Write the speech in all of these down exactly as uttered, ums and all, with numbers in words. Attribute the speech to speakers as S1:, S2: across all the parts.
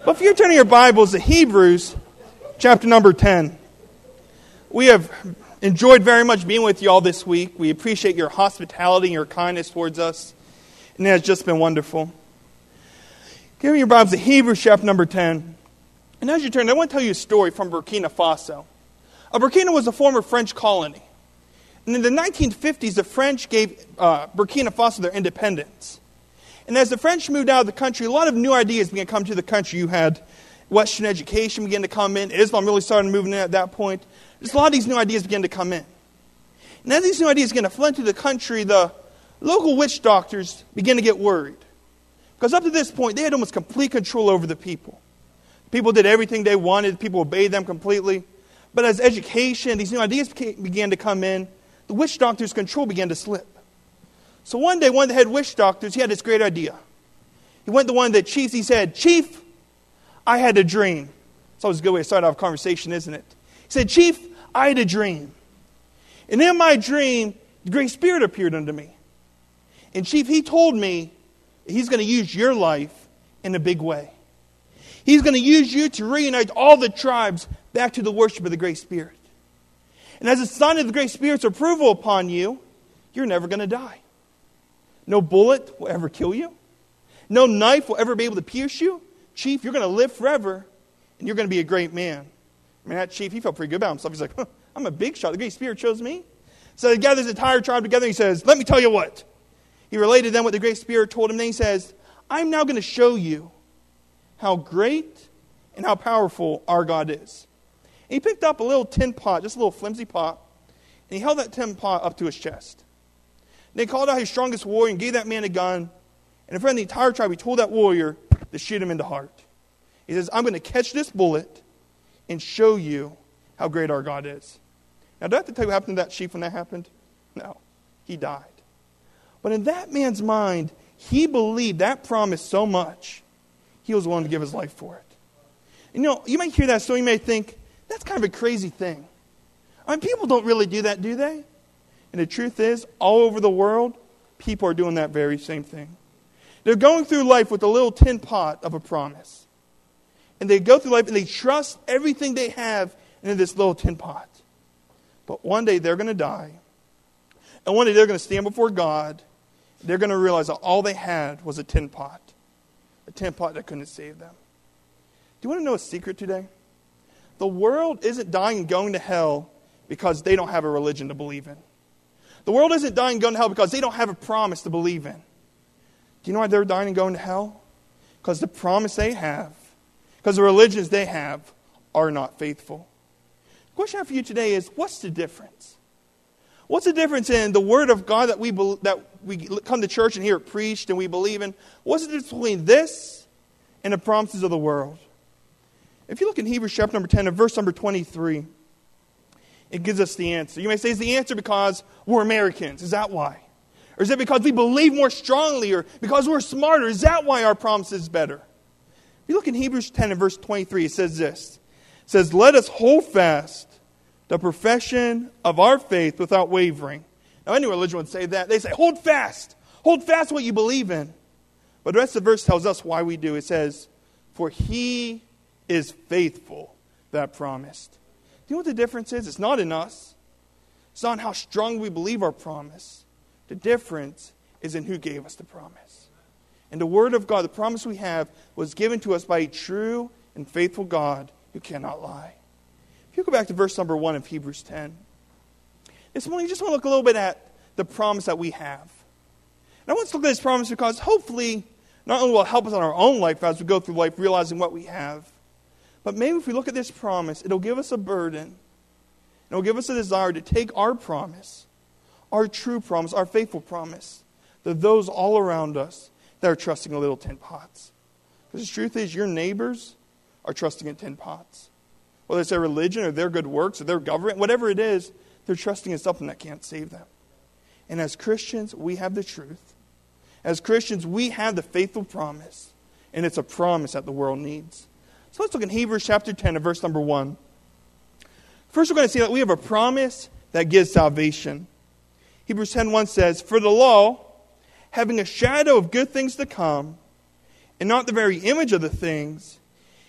S1: But if you're turning your Bibles to Hebrews, chapter number ten, we have enjoyed very much being with you all this week. We appreciate your hospitality and your kindness towards us, and it has just been wonderful. Give me your Bibles to Hebrews, chapter number ten. And as you turn, I want to tell you a story from Burkina Faso. Uh, Burkina was a former French colony. And in the nineteen fifties, the French gave uh, Burkina Faso their independence. And as the French moved out of the country, a lot of new ideas began to come to the country. You had Western education begin to come in. Islam really started moving in at that point. Just a lot of these new ideas began to come in. And as these new ideas began to flood into the country, the local witch doctors began to get worried. Because up to this point, they had almost complete control over the people. People did everything they wanted. People obeyed them completely. But as education, these new ideas began to come in, the witch doctor's control began to slip. So one day, one of the head witch doctors, he had this great idea. He went to one of the chiefs. He said, "Chief, I had a dream." It's always a good way to start off a conversation, isn't it? He said, "Chief, I had a dream. And in my dream, the Great Spirit appeared unto me. And Chief, he told me he's going to use your life in a big way. He's going to use you to reunite all the tribes back to the worship of the Great Spirit. And as a sign of the Great Spirit's approval upon you, you're never going to die. No bullet will ever kill you. No knife will ever be able to pierce you. Chief, you're going to live forever, and you're going to be a great man." I mean, that chief, he felt pretty good about himself. He's like, huh, I'm a big shot. The Great Spirit chose me. So he gathers the entire tribe together, and he says, "Let me tell you what." He related them what the Great Spirit told him. Then he says, "I'm now going to show you how great and how powerful our God is." And he picked up a little tin pot, just a little flimsy pot, and he held that tin pot up to his chest. And he called out his strongest warrior and gave that man a gun. And in front of the entire tribe, he told that warrior to shoot him in the heart. He says, "I'm going to catch this bullet and show you how great our God is." Now, do I have to tell you what happened to that chief when that happened? No. He died. But in that man's mind, he believed that promise so much, he was willing to give his life for it. And you know, you might hear that story, you may think, that's kind of a crazy thing. I mean, people don't really do that, do they? And the truth is, all over the world, people are doing that very same thing. They're going through life with a little tin pot of a promise. And they go through life and they trust everything they have into this little tin pot. But one day they're going to die. And one day they're going to stand before God. They're going to realize that all they had was a tin pot. A tin pot that couldn't save them. Do you want to know a secret today? The world isn't dying and going to hell because they don't have a religion to believe in. The world isn't dying and going to hell because they don't have a promise to believe in. Do you know why they're dying and going to hell? Because the promise they have, because the religions they have, are not faithful. The question I have for you today is, what's the difference? What's the difference in the Word of God that we that we come to church and hear it preached and we believe in? What's the difference between this and the promises of the world? If you look in Hebrews chapter number ten and verse number twenty-three, it gives us the answer. You may say, is the answer because we're Americans? Is that why? Or is it because we believe more strongly? Or because we're smarter? Is that why our promise is better? If you look in Hebrews ten and verse twenty-three, it says this. It says, "Let us hold fast the profession of our faith without wavering." Now, any religion would say that. They say, hold fast. Hold fast what you believe in. But the rest of the verse tells us why we do. It says, "For he is faithful that promised." Do you know what the difference is? It's not in us. It's not in how strong we believe our promise. The difference is in who gave us the promise. And the Word of God, the promise we have, was given to us by a true and faithful God who cannot lie. If you go back to verse number one of Hebrews ten, this morning you just want to look a little bit at the promise that we have. And I want to look at this promise because hopefully not only will it help us in our own life as we go through life realizing what we have, but maybe if we look at this promise, it'll give us a burden. It'll give us a desire to take our promise, our true promise, our faithful promise, to those all around us that are trusting in little tin pots. Because the truth is, your neighbors are trusting in tin pots. Whether it's their religion or their good works or their government, whatever it is, they're trusting in something that can't save them. And as Christians, we have the truth. As Christians, we have the faithful promise. And it's a promise that the world needs. So let's look in Hebrews chapter ten and verse number one. First, we're going to see that we have a promise that gives salvation. Hebrews ten one says, "For the law, having a shadow of good things to come, and not the very image of the things,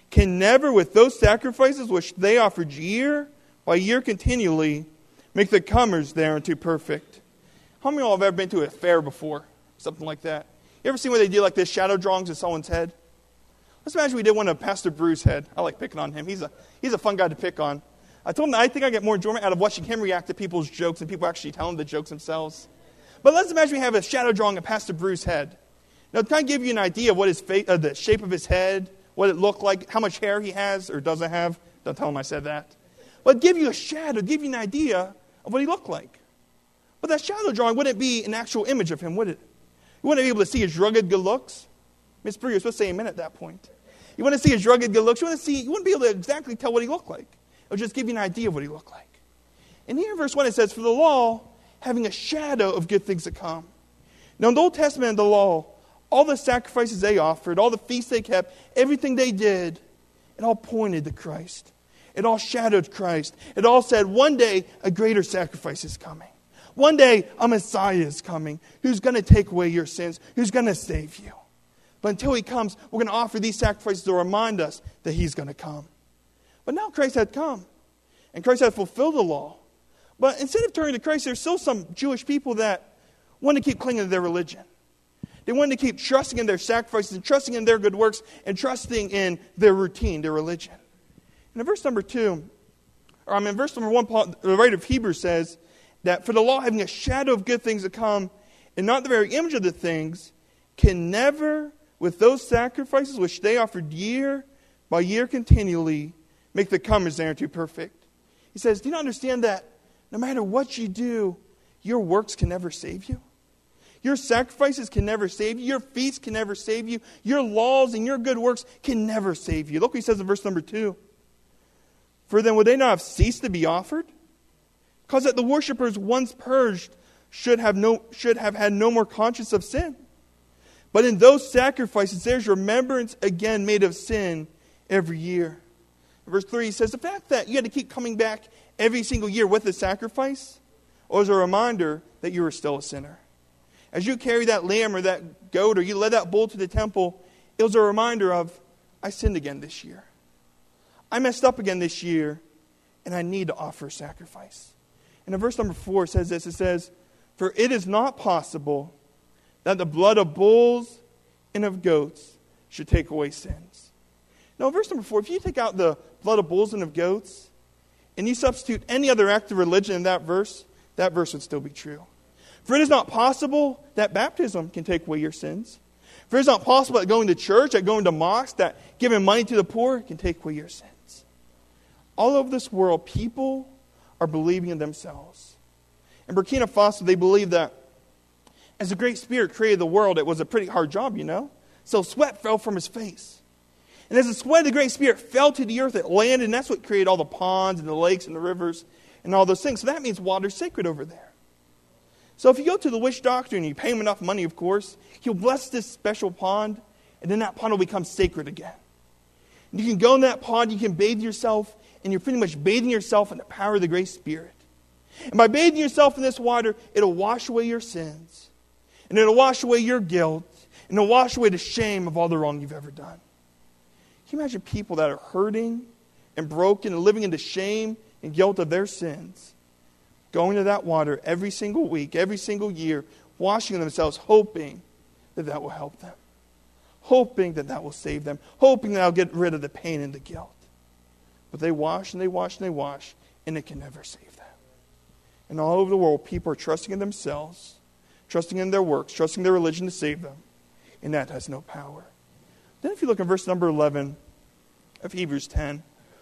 S1: can never, with those sacrifices which they offered year by year continually, make the comers thereunto perfect. How many of you have ever been to a fair before? Something like that. You ever seen where they do like this shadow drawings of someone's head? Let's imagine we did one of Pastor Brew's head. I like picking on him. He's a he's a fun guy to pick on. I told him that I think I get more enjoyment out of watching him react to people's jokes than people actually telling the jokes themselves. But let's imagine we have a shadow drawing of Pastor Brew's head. Now, to kind of give you an idea of what his face, uh, the shape of his head, what it looked like, how much hair he has or doesn't have. Don't tell him I said that. But give you a shadow, give you an idea of what he looked like. But that shadow drawing wouldn't be an actual image of him, would it? You wouldn't be able to see his rugged good looks. Miss Brew, you're supposed to say amen at that point. You want to see his rugged good looks. You want to see. You wouldn't be able to exactly tell what he looked like. It would just give you an idea of what he looked like. And here in verse one it says, for the law, having a shadow of good things to come. Now in the Old Testament and the law, all the sacrifices they offered, all the feasts they kept, everything they did, it all pointed to Christ. It all shadowed Christ. It all said, one day a greater sacrifice is coming. One day a Messiah is coming who's going to take away your sins, who's going to save you. But until he comes, we're going to offer these sacrifices to remind us that he's going to come. But now Christ had come, and Christ had fulfilled the law. But instead of turning to Christ, there's still some Jewish people that want to keep clinging to their religion. They wanted to keep trusting in their sacrifices and trusting in their good works and trusting in their routine, their religion. And in verse number two, or I mean, verse number one, Paul, the writer of Hebrews says that for the law having a shadow of good things to come and not the very image of the things, can never, with those sacrifices which they offered year by year continually, make the comers thereunto perfect. He says, do you not understand that no matter what you do, your works can never save you? Your sacrifices can never save you. Your feasts can never save you. Your laws and your good works can never save you. Look what he says in verse number two. For then would they not have ceased to be offered? Because that the worshippers once purged should have no should have had no more conscience of sin. But in those sacrifices there's remembrance again made of sin every year. In verse three he says, the fact that you had to keep coming back every single year with a sacrifice was a reminder that you were still a sinner. As you carry that lamb or that goat or you led that bull to the temple, it was a reminder of, I sinned again this year. I messed up again this year, and I need to offer a sacrifice. And in verse number four it says this, it says, for it is not possible that the blood of bulls and of goats should take away sins. Now, verse number four, if you take out the blood of bulls and of goats, and you substitute any other act of religion in that verse, that verse would still be true. For it is not possible that baptism can take away your sins. For it is not possible that going to church, that going to mosque, that giving money to the poor can take away your sins. All over this world, people are believing in themselves. In Burkina Faso, they believe that as the Great Spirit created the world, it was a pretty hard job, you know. So sweat fell from his face. And as the sweat of the Great Spirit fell to the earth, it landed, and that's what created all the ponds and the lakes and the rivers and all those things. So that means water's sacred over there. So if you go to the witch doctor and you pay him enough money, of course, he'll bless this special pond, and then that pond will become sacred again. And you can go in that pond, you can bathe yourself, and you're pretty much bathing yourself in the power of the Great Spirit. And by bathing yourself in this water, it'll wash away your sins. And it'll wash away your guilt. And it'll wash away the shame of all the wrong you've ever done. Can you imagine people that are hurting and broken and living in the shame and guilt of their sins, going to that water every single week, every single year, washing themselves, hoping that that will help them. Hoping that that will save them. Hoping that I'll get rid of the pain and the guilt. But they wash and they wash and they wash, and it can never save them. And all over the world, people are trusting in themselves, trusting in their works, trusting their religion to save them. And that has no power. Then if you look in verse number eleven of Hebrews ten,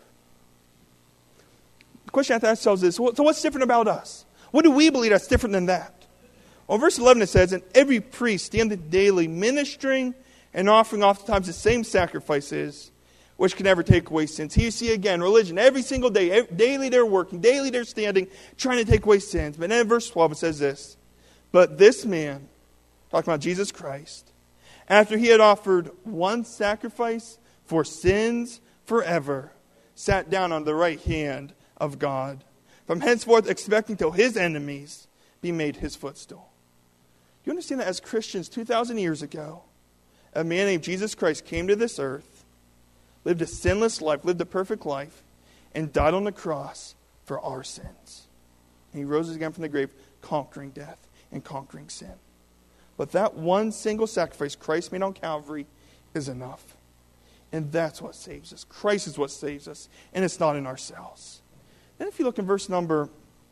S1: the question I have to ask ourselves is, so what's different about us? What do we believe that's different than that? Well, in verse eleven it says, and every priest standeth daily ministering and offering oftentimes the same sacrifices, which can never take away sins. Here you see again, religion, every single day, every, daily they're working, daily they're standing, trying to take away sins. But then in verse twelve it says this, but this man, talking about Jesus Christ, after he had offered one sacrifice for sins forever, sat down on the right hand of God, from henceforth expecting till his enemies be made his footstool. You understand that as Christians two thousand years ago, a man named Jesus Christ came to this earth, lived a sinless life, lived a perfect life, and died on the cross for our sins. And he rose again from the grave, conquering death and conquering sin. But that one single sacrifice Christ made on Calvary is enough. And that's what saves us. Christ is what saves us, and it's not in ourselves. Then if you look in verse number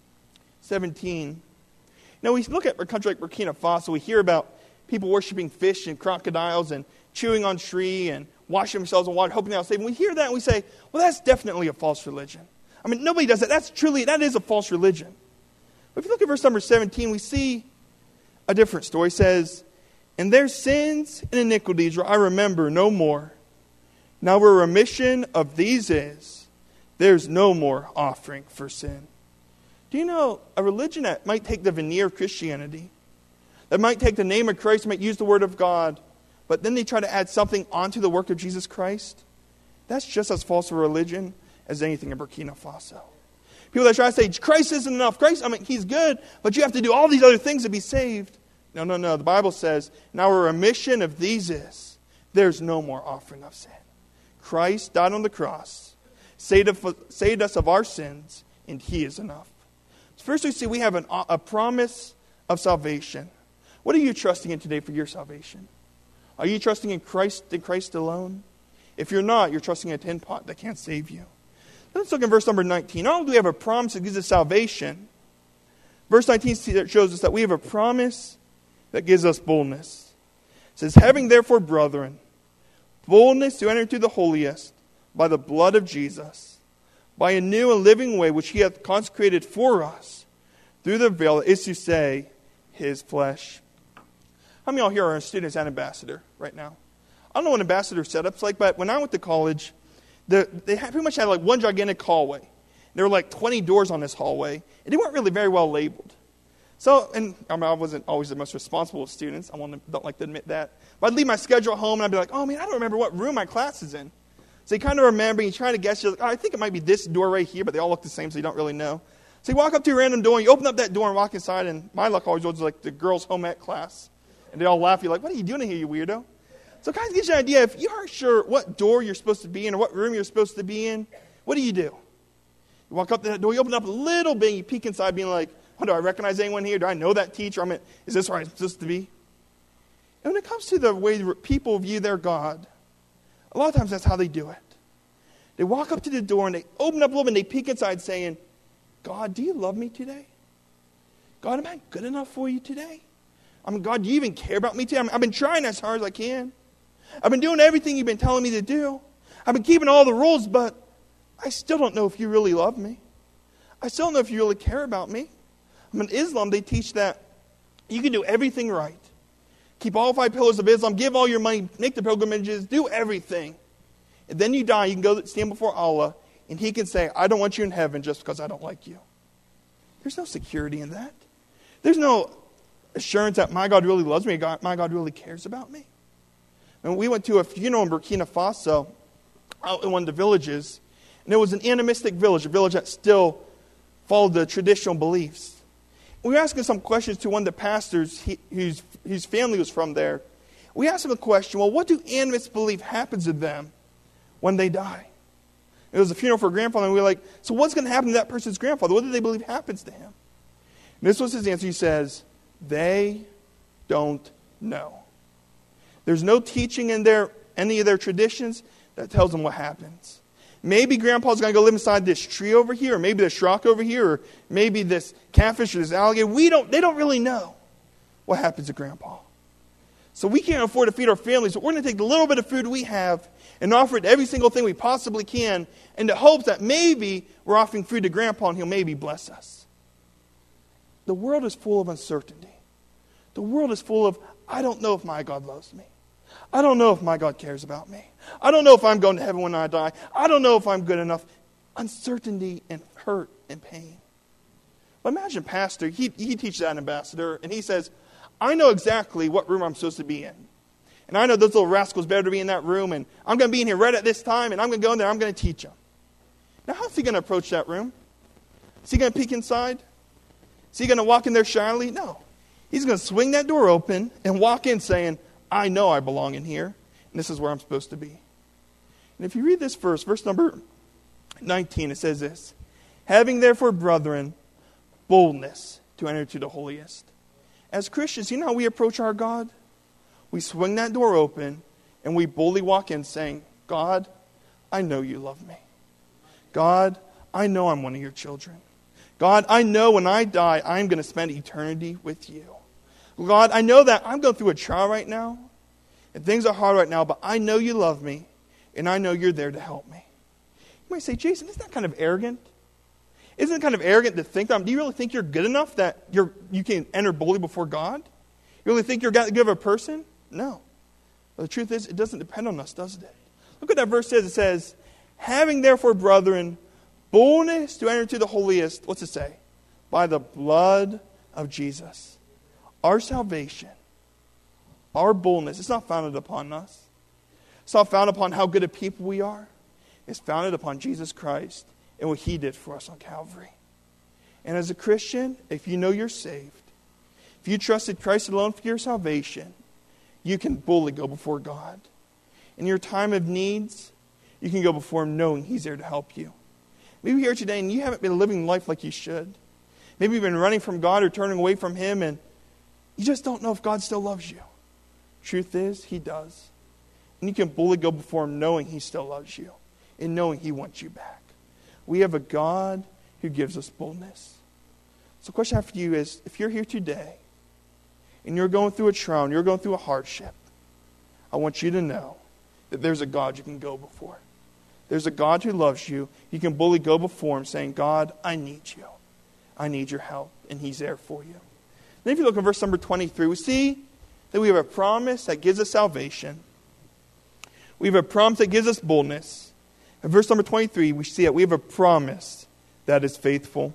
S1: seventeen, now we look at a country like Burkina Faso, we hear about people worshiping fish and crocodiles and chewing on tree and washing themselves in water, hoping they'll save them. We hear that and we say, well, that's definitely a false religion. I mean, nobody does that. That's truly, that is a false religion. But if you look at verse number seventeen, we see a different story. It says, and their sins and iniquities I remember no more. Now where remission of these is, there's no more offering for sin. Do you know a religion that might take the veneer of Christianity, that might take the name of Christ, might use the word of God, but then they try to add something onto the work of Jesus Christ? That's just as false a religion as anything in Burkina Faso. People that try to say, Christ isn't enough. Christ, I mean, he's good, but you have to do all these other things to be saved. No, no, no. The Bible says, now a remission of these is, there's no more offering of sin. Christ died on the cross, saved us of our sins, and he is enough. So first we see we have an, a promise of salvation. What are you trusting in today for your salvation? Are you trusting in Christ and Christ alone? If you're not, you're trusting in a tin pot that can't save you. Let's look at verse number nineteen. Not only do we have a promise that gives us salvation, verse nineteen shows us that we have a promise that gives us boldness. It says, having therefore, brethren, boldness to enter into the holiest by the blood of Jesus, by a new and living way which he hath consecrated for us, through the veil, that is to say, his flesh. How many of y'all here are students and ambassador right now? I don't know what ambassador setup's like, but when I went to college, the, they had, pretty much had like one gigantic hallway. There were like twenty doors on this hallway, and they weren't really very well labeled. So, and I, mean, I wasn't always the most responsible of students. I don't like to admit that. But I'd leave my schedule at home, and I'd be like, oh, man, I don't remember what room my class is in. So you kind of remember, and you try to guess. You're like, oh, I think it might be this door right here, but they all look the same, so you don't really know. So you walk up to a random door, and you open up that door and walk inside, and my luck always was like the girls' home ec class. And they all laugh. You're like, what are you doing in here, you weirdo? So it kind of gives you an idea. If you aren't sure what door you're supposed to be in or what room you're supposed to be in, what do you do? You walk up to that door, you open up a little bit, and you peek inside being like, oh, do I recognize anyone here? Do I know that teacher? I mean, is this where I'm supposed to be? And when it comes to the way people view their God, a lot of times that's how they do it. They walk up to the door and they open up a little bit and they peek inside saying, God, do you love me today? God, am I good enough for you today? I mean, God, do you even care about me today? I mean, I've been trying as hard as I can. I've been doing everything you've been telling me to do. I've been keeping all the rules, but I still don't know if you really love me. I still don't know if you really care about me. I mean, in Islam, they teach that you can do everything right. Keep all five pillars of Islam, give all your money, make the pilgrimages, do everything. And then you die, you can go stand before Allah, and he can say, I don't want you in heaven just because I don't like you. There's no security in that. There's no assurance that my God really loves me, God, my God really cares about me. And we went to a funeral in Burkina Faso, out in one of the villages, and it was an animistic village, a village that still followed the traditional beliefs. We were asking some questions to one of the pastors he, whose, whose family was from there. We asked him a question, well, what do animists believe happens to them when they die? It was a funeral for a grandfather, and we were like, so what's going to happen to that person's grandfather? What do they believe happens to him? And this was his answer. He says, they don't know. There's no teaching in their any of their traditions that tells them what happens. Maybe Grandpa's going to go live inside this tree over here, or maybe this rock over here, or maybe this catfish or this alligator. We don't. They don't really know what happens to Grandpa. So we can't afford to feed our families, so we're going to take the little bit of food we have and offer it every single thing we possibly can in the hopes that maybe we're offering food to Grandpa and he'll maybe bless us. The world is full of uncertainty. The world is full of, I don't know if my God loves me. I don't know if my God cares about me. I don't know if I'm going to heaven when I die. I don't know if I'm good enough. Uncertainty and hurt and pain. But imagine pastor, he, he teaches that ambassador, and he says, I know exactly what room I'm supposed to be in. And I know those little rascals better to be in that room, and I'm going to be in here right at this time, and I'm going to go in there, I'm going to teach them. Now, how's he going to approach that room? Is he going to peek inside? Is he going to walk in there shyly? No. He's going to swing that door open and walk in saying, I know I belong in here, and this is where I'm supposed to be. And if you read this verse, verse number nineteen, it says this. Having therefore, brethren, boldness to enter to the holiest. As Christians, you know how we approach our God? We swing that door open and we boldly walk in saying, God, I know you love me. God, I know I'm one of your children. God, I know when I die, I'm going to spend eternity with you. God, I know that I'm going through a trial right now, and things are hard right now, but I know you love me, and I know you're there to help me. You might say, Jason, isn't that kind of arrogant? Isn't it kind of arrogant to think that? Do you really think you're good enough that you're you can enter boldly before God? You really think you're that good of a person? No. But the truth is, it doesn't depend on us, does it? Look what that verse says. It says, having therefore, brethren, boldness to enter into the holiest, what's it say? By the blood of Jesus. Our salvation, our boldness, it's not founded upon us. It's not founded upon how good a people we are. It's founded upon Jesus Christ and what He did for us on Calvary. And as a Christian, if you know you're saved, if you trusted Christ alone for your salvation, you can boldly go before God. In your time of needs, you can go before Him knowing He's there to help you. Maybe you're here today and you haven't been living life like you should. Maybe you've been running from God or turning away from Him and you just don't know if God still loves you. Truth is, He does. And you can boldly go before Him knowing He still loves you and knowing He wants you back. We have a God who gives us boldness. So the question I have for you is, if you're here today and you're going through a trial and you're going through a hardship, I want you to know that there's a God you can go before. There's a God who loves you. You can boldly go before Him saying, God, I need you. I need your help. And He's there for you. Then if you look at verse number twenty-three, we see that we have a promise that gives us salvation. We have a promise that gives us boldness. In verse number twenty-three, we see that we have a promise that is faithful.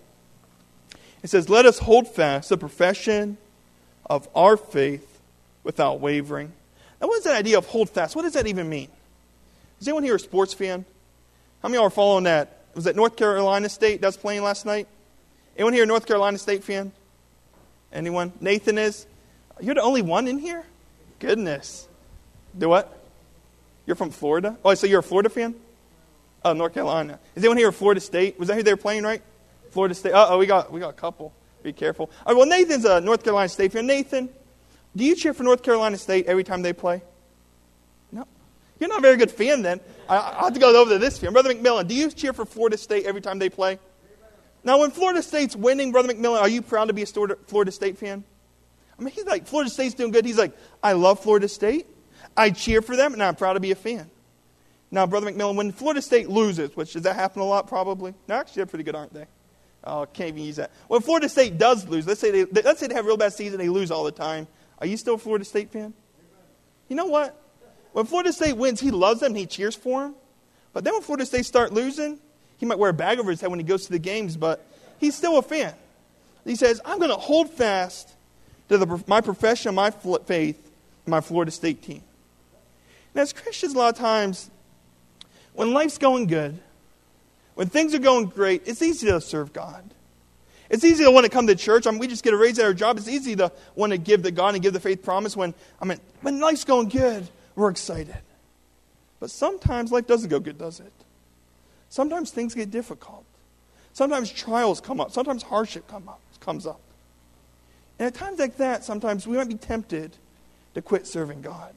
S1: It says, let us hold fast the profession of our faith without wavering. Now, what is that idea of hold fast? What does that even mean? Is anyone here a sports fan? How many of y'all are following that? Was that North Carolina State that was playing last night? Anyone here a North Carolina State fan? Anyone? Nathan is? You're the only one in here? Goodness. Do what? You're from Florida? Oh, so you're a Florida fan? Oh, North Carolina. Is anyone here a Florida State? Was that who they were playing, right? Florida State. Uh-oh, we got we got a couple. Be careful. All right, well, Nathan's a North Carolina State fan. Nathan, do you cheer for North Carolina State every time they play? No. You're not a very good fan then. I, I have to go over to this fan. Brother McMillan, do you cheer for Florida State every time they play? Now, when Florida State's winning, Brother McMillan, are you proud to be a Florida State fan? I mean, he's like, Florida State's doing good. He's like, I love Florida State. I cheer for them, and I'm proud to be a fan. Now, Brother McMillan, when Florida State loses, which does that happen a lot probably? No, actually, they're pretty good, aren't they? Oh, can't even use that. When Florida State does lose, let's say they let's say they have a real bad season, they lose all the time. Are you still a Florida State fan? You know what? When Florida State wins, he loves them, and he cheers for them. But then when Florida State start losing, he might wear a bag over his head when he goes to the games, but he's still a fan. He says, I'm going to hold fast to the, my profession, my faith, my Florida State team. And as Christians, a lot of times, when life's going good, when things are going great, it's easy to serve God. It's easy to want to come to church. I mean, we just get a raise at our job. It's easy to want to give to God and give the faith promise when, I mean, when life's going good, we're excited. But sometimes life doesn't go good, does it? Sometimes things get difficult. Sometimes trials come up. Sometimes hardship come up, comes up. And at times like that, sometimes we might be tempted to quit serving God.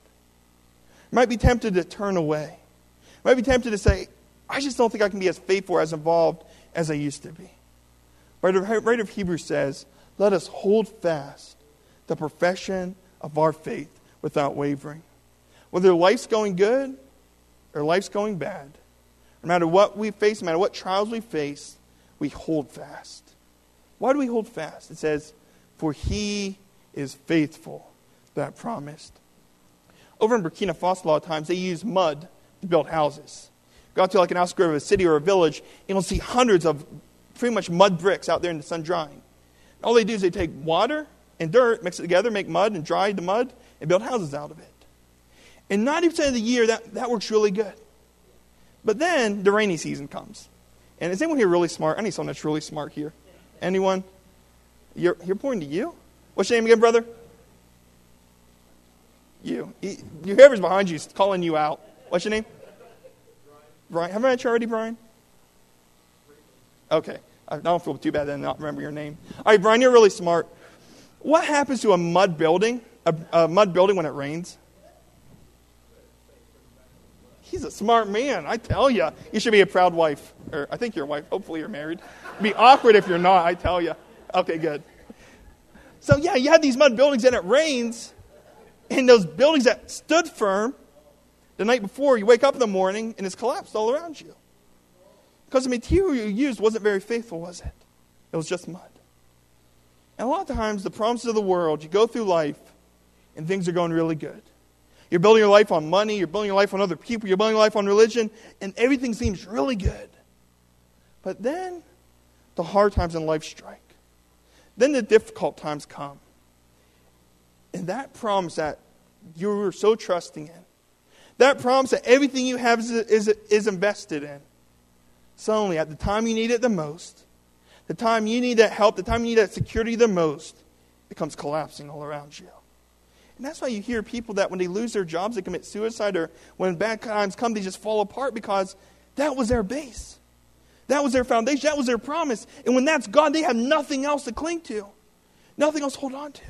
S1: We might be tempted to turn away. We might be tempted to say, I just don't think I can be as faithful, as involved as I used to be. But the writer of Hebrews says, let us hold fast the profession of our faith without wavering. Whether life's going good or life's going bad, no matter what we face, no matter what trials we face, we hold fast. Why do we hold fast? It says, for He is faithful that promised. Over in Burkina Faso, a lot of times, they use mud to build houses. Go out to like an outskirt of a city or a village, and you'll see hundreds of pretty much mud bricks out there in the sun drying. All they do is they take water and dirt, mix it together, make mud, and dry the mud, and build houses out of it. And ninety percent of the year, that, that works really good. But then the rainy season comes. And is anyone here really smart? I need someone that's really smart here. Anyone? You're, you're pointing to you? What's your name again, brother? You. He, whoever's behind you is calling you out. What's your name? Brian. Have I met you already, Brian? Okay. I don't feel too bad that I not remember your name. All right, Brian, you're really smart. What happens to a mud building, a, a mud building when it rains? He's a smart man, I tell you. You should be a proud wife. Or I think you're a wife. Hopefully you're married. It'd be awkward if you're not, I tell you. Okay, good. So yeah, you have these mud buildings and it rains. And those buildings that stood firm the night before, you wake up in the morning and it's collapsed all around you. Because the material you used wasn't very faithful, was it? It was just mud. And a lot of times, the promises of the world, you go through life and things are going really good. You're building your life on money, you're building your life on other people, you're building your life on religion, and everything seems really good. But then, the hard times in life strike. Then the difficult times come. And that promise that you were so trusting in, that promise that everything you have is, is, is invested in, suddenly, at the time you need it the most, the time you need that help, the time you need that security the most, it comes collapsing all around you. And that's why you hear people that when they lose their jobs, they commit suicide, or when bad times come, they just fall apart because that was their base. That was their foundation. That was their promise. And when that's gone, they have nothing else to cling to. Nothing else to hold on to.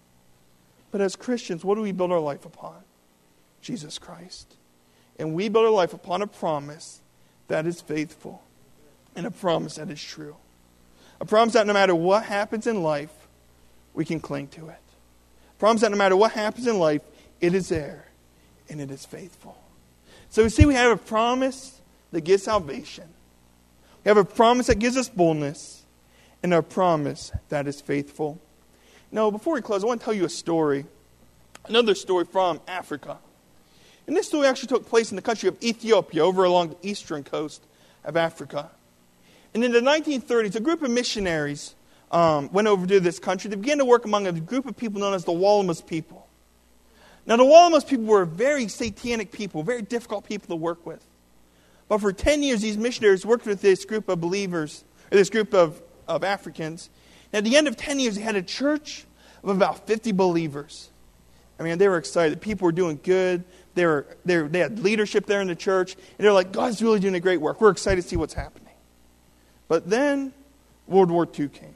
S1: But as Christians, what do we build our life upon? Jesus Christ. And we build our life upon a promise that is faithful, and a promise that is true. A promise that no matter what happens in life, we can cling to it. A promise that no matter what happens in life, it is there, and it is faithful. So we see we have a promise that gives salvation. We have a promise that gives us boldness, and a promise that is faithful. Now, before we close, I want to tell you a story. Another story from Africa. And this story actually took place in the country of Ethiopia, over along the eastern coast of Africa. And in the nineteen thirties, a group of missionaries um, went over to this country. They began to work among a group of people known as the Wallamas people. Now, the Wallamas people were very satanic people, very difficult people to work with. But for ten years, these missionaries worked with this group of believers, or this group of, of Africans. And at the end of ten years, they had a church of about fifty believers. I mean, they were excited. People were doing good. They were, they were, they had leadership there in the church. And they're like, God's really doing a great work. We're excited to see what's happening. But then World War Two came.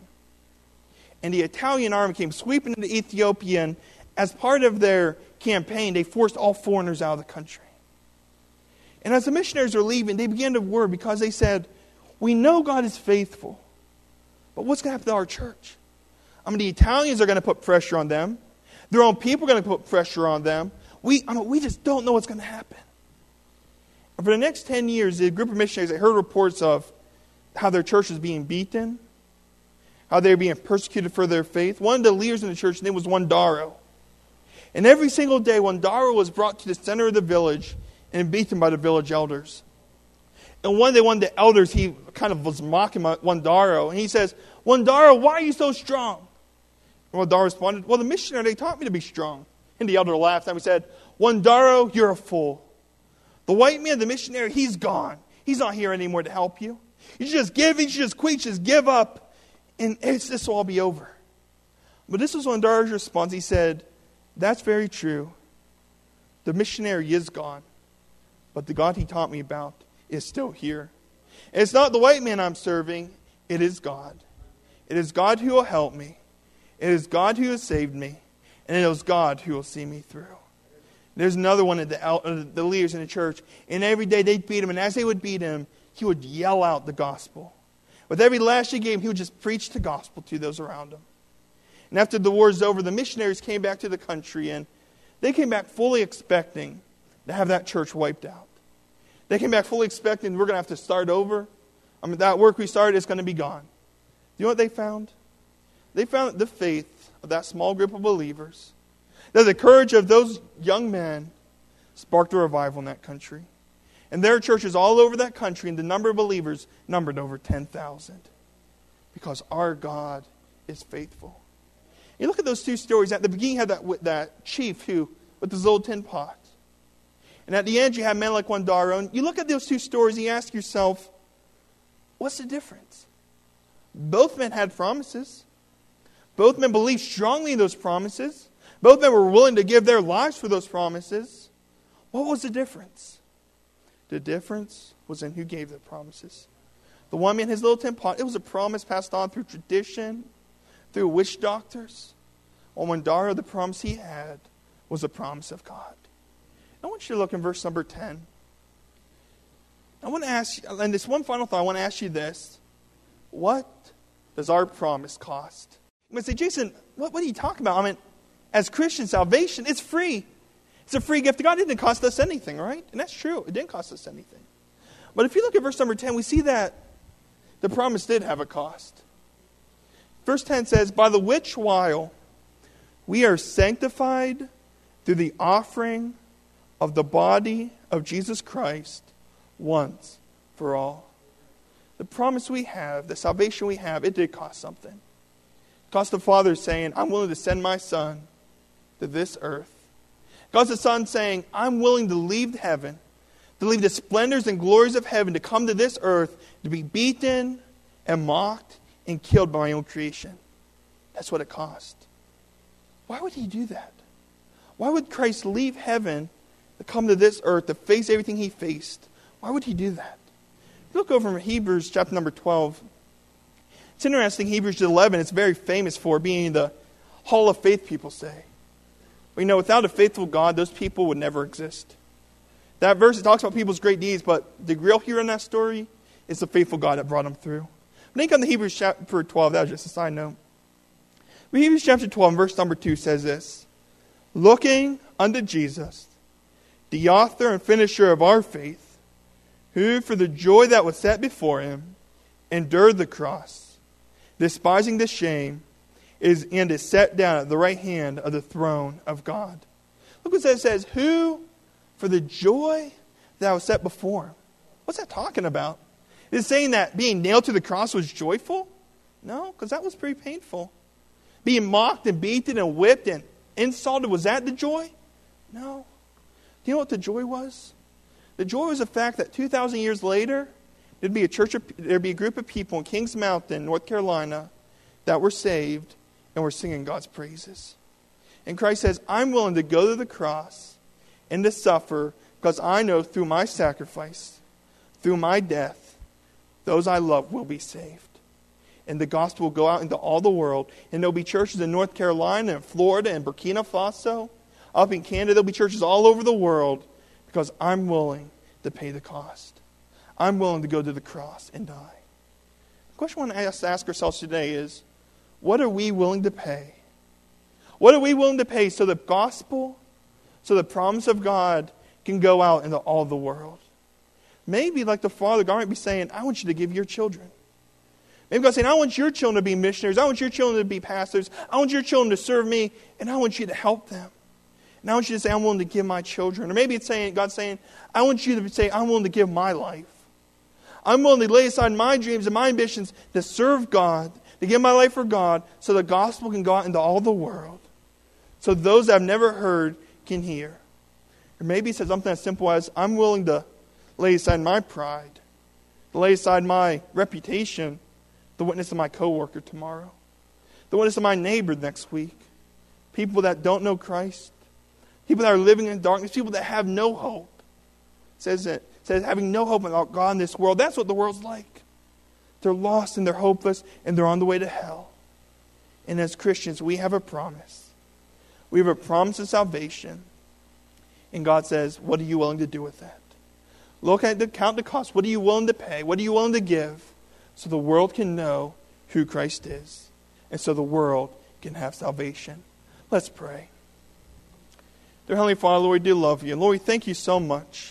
S1: And the Italian army came sweeping into Ethiopia. And as part of their campaign, they forced all foreigners out of the country. And as the missionaries were leaving, they began to worry because they said, we know God is faithful. But what's going to happen to our church? I mean, the Italians are going to put pressure on them. Their own people are going to put pressure on them. We, I mean, we just don't know what's going to happen. And for the next ten years, the group of missionaries, they heard reports of how their church was being beaten, how they were being persecuted for their faith. One of the leaders in the church, his name was Wandaro. And every single day, Wandaro was brought to the center of the village and beaten by the village elders. And one day, one of the elders, he kind of was mocking Wandaro. And he says, Wandaro, why are you so strong? And Wandaro responded, well, the missionary, they taught me to be strong. And the elder laughed and he said, Wandaro, you're a fool. The white man, the missionary, he's gone. He's not here anymore to help you. You should just give, you should just quit, just give up, and it's, this will all be over. But this was Wandaro's response. He said, that's very true. The missionary is gone, but the God he taught me about is still here. And it's not the white man I'm serving, it is God. It is God who will help me. It is God who has saved me. And it is God who will see me through. There's another one of the, uh, the leaders in the church. And every day they'd beat him. And as they would beat him, he would yell out the gospel. With every lash he gave him, he would just preach the gospel to those around him. And after the war was over, the missionaries came back to the country. And they came back fully expecting to have that church wiped out. They came back fully expecting we're going to have to start over. I mean, that work we started is going to be gone. Do you know what they found? They found that the faith of that small group of believers, that the courage of those young men sparked a revival in that country. And there are churches all over that country, and the number of believers numbered over ten thousand. Because our God is faithful. You look at those two stories. At the beginning, you had that, that chief who, with his little tin pot. And at the end, you have men like Wandaro. And you look at those two stories, and you ask yourself, what's the difference? Both men had promises. Both men believed strongly in those promises. Both men were willing to give their lives for those promises. What was the difference? The difference was in who gave the promises. The one man, his little tin pot, it was a promise passed on through tradition, through witch doctors. While when Dario, the promise he had was a promise of God. I want you to look in verse number ten. I want to ask you, and this one final thought, I want to ask you this. What does our promise cost? You might say, Jason, what, what are you talking about? I mean, as Christian salvation, it's free. It's a free gift of God. It didn't cost us anything, right? And that's true. It didn't cost us anything. But if you look at verse number ten, we see that the promise did have a cost. Verse ten says, by the which while we are sanctified through the offering of the body of Jesus Christ once for all. The promise we have, the salvation we have, it did cost something. It cost the Father saying, I'm willing to send my Son to this earth. It cost the Son saying, I'm willing to leave heaven, to leave the splendors and glories of heaven, to come to this earth, to be beaten and mocked and killed by my own creation. That's what it cost. Why would he do that? Why would Christ leave heaven to come to this earth, to face everything he faced? Why would he do that? Look over in Hebrews chapter number twelve. It's interesting, Hebrews eleven, it's very famous for being the hall of faith, people say. We know without a faithful God, those people would never exist. That verse, it talks about people's great deeds, but the real hero in that story is the faithful God that brought them through. When they come to Hebrews chapter twelve, that was just a side note. But Hebrews chapter twelve, verse number two says this. Looking unto Jesus, the author and finisher of our faith, who for the joy that was set before him endured the cross, despising the shame, is and is set down at the right hand of the throne of God. Look what it says, who for the joy that was set before him. What's that talking about? Is it saying that being nailed to the cross was joyful? No, because that was pretty painful. Being mocked and beaten and whipped and insulted, was that the joy? No. Do you know what the joy was? The joy was the fact that two thousand years later, there'd be a church, of, there'd be a group of people in Kings Mountain, North Carolina, that were saved and were singing God's praises. And Christ says, I'm willing to go to the cross and to suffer because I know through my sacrifice, through my death, those I love will be saved. And the gospel will go out into all the world. And there'll be churches in North Carolina and Florida and Burkina Faso. Up in Canada, there'll be churches all over the world because I'm willing to pay the cost. I'm willing to go to the cross and die. The question we want to ask, ask ourselves today is, what are we willing to pay? What are we willing to pay so the gospel, so the promise of God can go out into all the world? Maybe like the Father, God might be saying, I want you to give your children. Maybe God's saying, I want your children to be missionaries. I want your children to be pastors. I want your children to serve me, and I want you to help them. And I want you to say, I'm willing to give my children. Or maybe it's saying, God's saying, I want you to say, I'm willing to give my life. I'm willing to lay aside my dreams and my ambitions to serve God, to give my life for God, so the gospel can go out into all the world. So those that have never heard can hear. Or maybe it says something as simple as, I'm willing to lay aside my pride, to lay aside my reputation, the witness of my coworker tomorrow, the witness of my neighbor next week, people that don't know Christ, people that are living in darkness, people that have no hope. It says that it says having no hope without God in this world. That's what the world's like. They're lost and they're hopeless and they're on the way to hell. And as Christians, we have a promise. We have a promise of salvation. And God says, what are you willing to do with that? Look at the count the cost. What are you willing to pay? What are you willing to give? So the world can know who Christ is. And so the world can have salvation. Let's pray. Dear Heavenly Father, Lord, we do love you. Lord, we thank you so much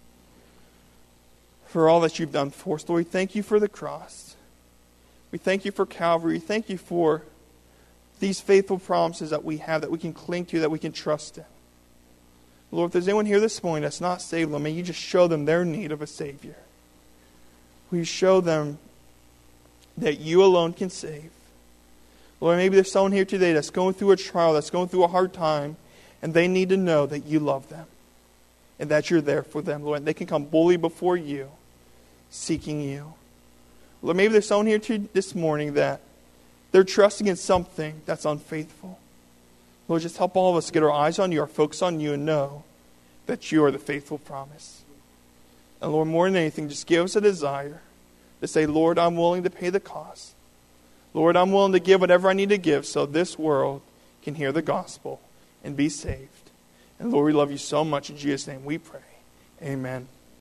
S1: for all that you've done for us. Lord, we thank you for the cross. We thank you for Calvary. We thank you for these faithful promises that we have, that we can cling to, that we can trust in. Lord, if there's anyone here this morning that's not saved, Lord, may you just show them their need of a Savior. Will you show them that you alone can save? Lord, maybe there's someone here today that's going through a trial, that's going through a hard time, and they need to know that you love them and that you're there for them, Lord. And they can come boldly before you, seeking you. Lord, maybe there's someone here to, this morning that they're trusting in something that's unfaithful. Lord, just help all of us get our eyes on you, our focus on you, and know that you are the faithful promise. And Lord, more than anything, just give us a desire to say, Lord, I'm willing to pay the cost. Lord, I'm willing to give whatever I need to give so this world can hear the gospel and be saved. And Lord, we love you so much. In Jesus' name we pray. Amen.